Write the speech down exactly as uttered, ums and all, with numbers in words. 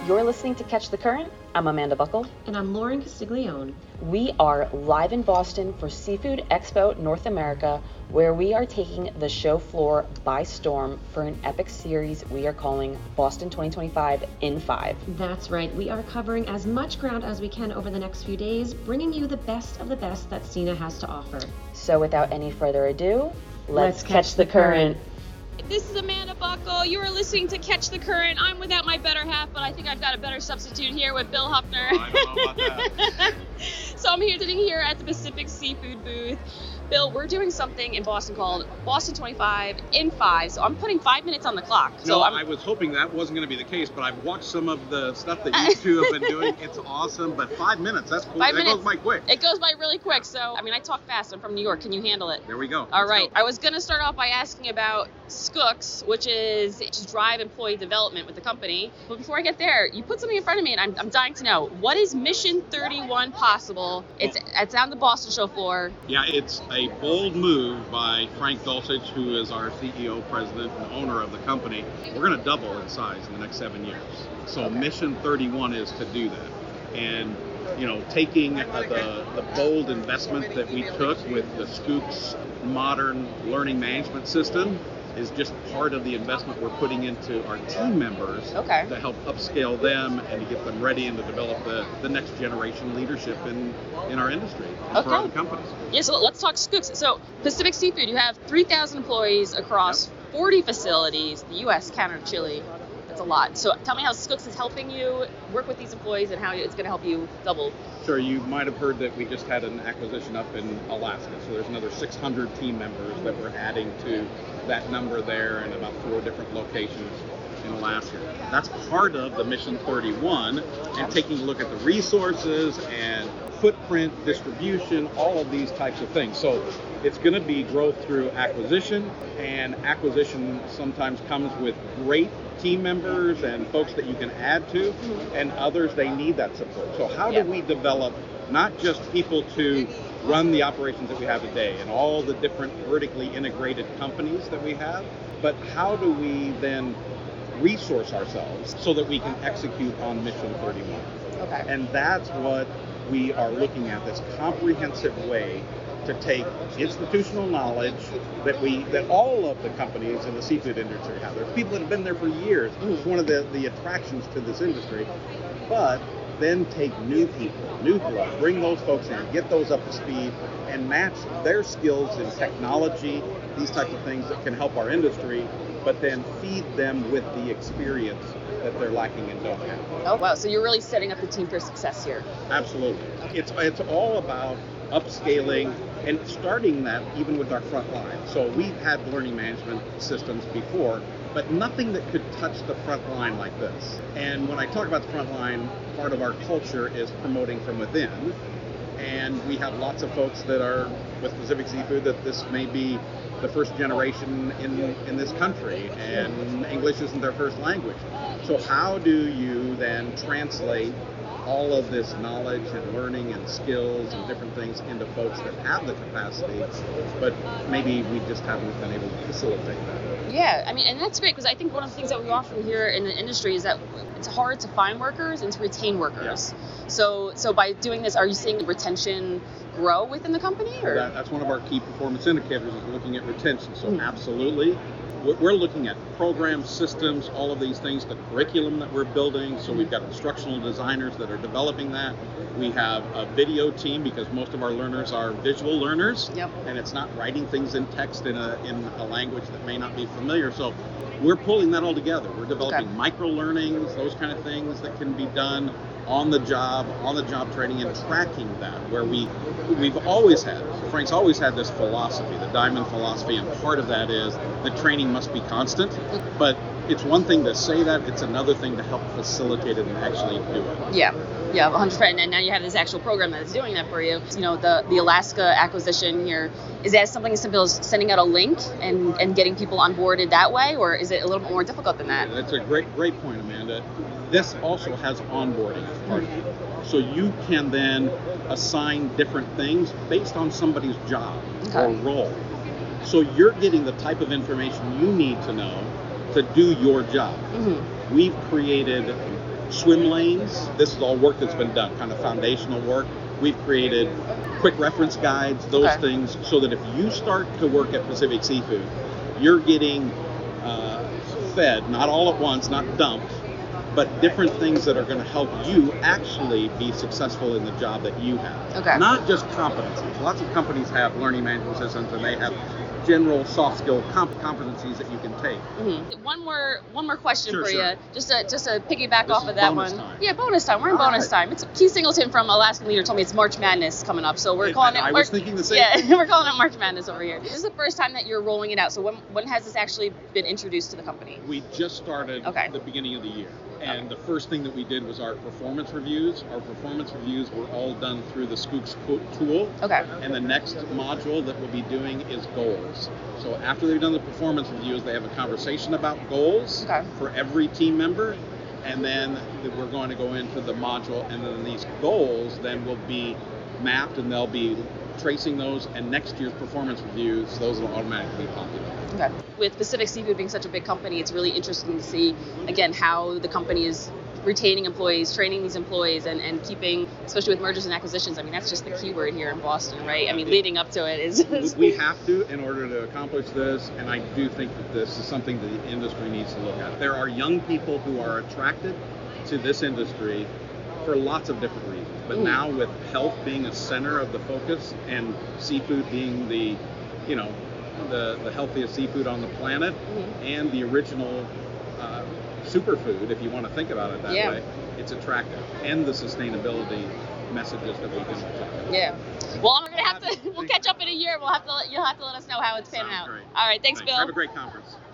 You're listening to Catch the Current. I'm Amanda Buckle. And I'm Lauren Castiglione. We are live in Boston for Seafood Expo North America, where we are taking the show floor by storm for an epic series we are calling Boston twenty twenty-five in five. That's right. We are covering as much ground as we can over the next few days, bringing you the best of the best that SENA has to offer. So without any further ado, let's, Let's catch, catch the the current. current. This is Amanda Buckle. You are listening to Catch the Current. I'm without my better half, but I think I've got a better substitute here with Bill Huffner. I don't know about that. So I'm here sitting here at the Pacific Seafood booth. Bill, we're doing something in Boston called Boston twenty-five in five. So I'm putting five minutes on the clock. So No, I'm, I was hoping that wasn't going to be the case, but I've watched some of the stuff that you two have been doing. It's awesome, but five minutes, that's cool. Five that minutes. goes by quick. It goes by really quick. So, I mean, I talk fast. I'm from New York. Can you handle it? There we go. All Let's right. go. I was going to start off by asking about Skooks, which is to drive employee development with the company. But before I get there, you put something in front of me, and I'm, I'm dying to know. What is Mission thirty-one Possible? It's, it's on the Boston show floor. Yeah, it's a bold move by Frank Dulcich, who is our C E O, president, and owner of the company. We're going to double in size in the next seven years. So Mission thirty-one is to do that. And, you know, taking uh, the, the bold investment that we took with the Skooks modern learning management system is just part of the investment we're putting into our team members Okay. to help upscale them and to get them ready and to develop the, the next generation leadership in, in our industry and for Okay. other companies. Yeah, so let's talk Skooks. So Pacific Seafood, you have three thousand employees across forty facilities, the U S, Canada, Chile. That's a lot. So tell me how Skooks is helping you work with these employees and how it's going to help you double. Sure, you might have heard that we just had an acquisition up in Alaska, so there's another six hundred team members that we're adding to that number there in about four different locations in Alaska. That's part of the Mission thirty-one and taking a look at the resources and footprint, distribution, all of these types of things. So it's going to be growth through acquisition, and acquisition sometimes comes with great team members and folks that you can add to, and others, they need that support. So how do Yeah. we develop not just people to run the operations that we have today and all the different vertically integrated companies that we have, but how do we then resource ourselves so that we can execute on Mission thirty-one? Okay. And that's what we are looking at, this comprehensive way to take institutional knowledge that we that all of the companies in the seafood industry have. There's people that have been there for years. It's one of the, the attractions to this industry. But then take new people, new blood, bring those folks in, get those up to speed, and match their skills in technology, these types of things that can help our industry, but then feed them with the experience that they're lacking and don't have. Oh, wow. So you're really setting up the team for success here. Absolutely. It's it's all about upscaling and starting that even with our front line. So we've had learning management systems before, but nothing that could touch the front line like this. And when I talk about the front line, part of our culture is promoting from within. And we have lots of folks that are with Pacific Seafood that this may be the first generation in in this country, and English isn't their first language. So how do you then translate all of this knowledge and learning and skills and different things into folks that have the capacity, but maybe we just haven't been able to facilitate that? Yeah, I mean, and that's great because I think one of the things that we often hear in the industry is that it's hard to find workers and to retain workers. Yeah. So, so by doing this, are you seeing retention grow within the company? Or? That, that's one of our key performance indicators, is looking at retention. So Mm. absolutely. We're we're looking at programs, systems, all of these things, the curriculum that we're building. So we've got instructional designers that are developing that. We have a video team because most of our learners are visual learners. Yep. And it's not writing things in text in a in a language that may not be familiar. So we're pulling that all together. We're developing Okay. micro learnings, those kind of things that can be done on the job, on the job training, and tracking that, where we, we've always had, Frank's always had this philosophy, the diamond philosophy, and part of that is the training must be constant, but it's one thing to say that, it's another thing to help facilitate it and actually do it. Yeah, yeah, one hundred percent. And now you have this actual program that's doing that for you. You know, the, the Alaska acquisition here, is that something as simple as sending out a link and, and getting people onboarded that way, or is it a little bit more difficult than that? That's a great, great point, Amanda. This also has onboarding as part of it. So you can then assign different things based on somebody's job Okay. or role. So you're getting the type of information you need to know to do your job. Mm-hmm. We've created swim lanes. This is all work that's been done, kind of foundational work. We've created quick reference guides, those Okay. things, so that if you start to work at Pacific Seafood, you're getting uh, fed, not all at once, not dumped, but different things that are going to help you actually be successful in the job that you have. Okay. Not just competencies. Lots of companies have learning management systems and they have general soft skill comp- competencies that you can take. Mhm. One more, one more question Sure, for sure. you, just to just to piggyback This off is of that bonus one. time. Yeah, bonus time. We're in All bonus right. time. It's Keith Singleton from Alaskan Leader told me it's March Madness coming up, so we're And- calling and it. I was we're- thinking the same Yeah, thing. we're calling it March Madness over here. This is the first time that you're rolling it out. So when when has this actually been introduced to the company? We just started Okay. at the beginning of the year. And the first thing that we did was our performance reviews. Our performance reviews were all done through the Skooks co- tool. Okay. And the next module that we'll be doing is goals. So after they've done the performance reviews, they have a conversation about goals Okay. for every team member. And then th- we're going to go into the module, and then these goals then will be mapped, and they'll be tracing those. And next year's performance reviews, those will automatically be popular. Okay. With Pacific Seafood being such a big company, it's really interesting to see, again, how the company is retaining employees, training these employees, and, and keeping, especially with mergers and acquisitions. I mean, that's just the key word here in Boston, right? I mean, leading up to it is... We have to in order to accomplish this, and I do think that this is something that the industry needs to look at. There are young people who are attracted to this industry for lots of different reasons. But Mm. now with health being a center of the focus and seafood being the, you know, the, the healthiest seafood on the planet Mhm. and the original uh, superfood, if you want to think about it that Yeah. way, it's attractive. And the sustainability messages that we can talk about. Yeah. Well, I'm gonna have to. We'll catch up in a year. We'll have to. Let, you'll have to let us know how it's panning Sounds out. great. All right. Thanks, Thanks. Bill. Have a great conference.